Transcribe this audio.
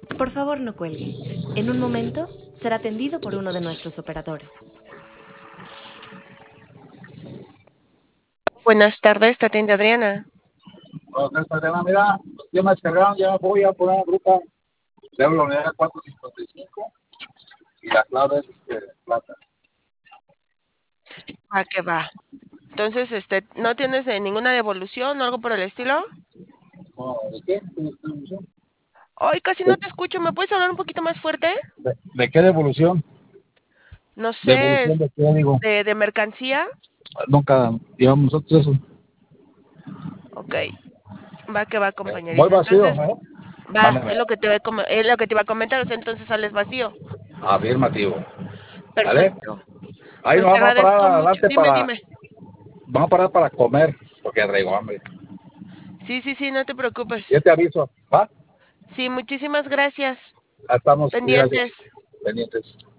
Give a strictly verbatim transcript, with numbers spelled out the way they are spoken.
Por favor, no cuelgue. En un momento será atendido por uno de nuestros operadores. Buenas tardes, te atiende Adriana. Entonces, Adriana, mira, ya me descargaron, ya voy a poner en grupo. Debo la unidad cuatrocientos cincuenta y cinco y la clave es este, plata. ¿A qué va? Entonces, este, ¿no tienes eh, ninguna devolución o algo por el estilo? No, ¿de qué? Ay, casi no te escucho. ¿Me puedes hablar un poquito más fuerte? ¿De, de qué devolución? No sé, ¿Devolución es de qué, digo? de, de mercancía. Nunca llevamos nosotros eso. Ok, va que va, Voy compañerita. vacío, Entonces, ¿eh? va, Mándeme. es lo que te voy a com- es lo que te iba a comentar. O sea, entonces sales vacío. Afirmativo. ¿Vale? Perfecto. Ahí Pues nos te vamos a parar agradezco mucho. adelante Dime, para... dime. Vamos a parar para comer, porque traigo hambre. Sí, sí, sí, no te Ya preocupes. te aviso, ¿va? Sí, muchísimas gracias. Ya estamos, gracias. Pendientes. Pendientes.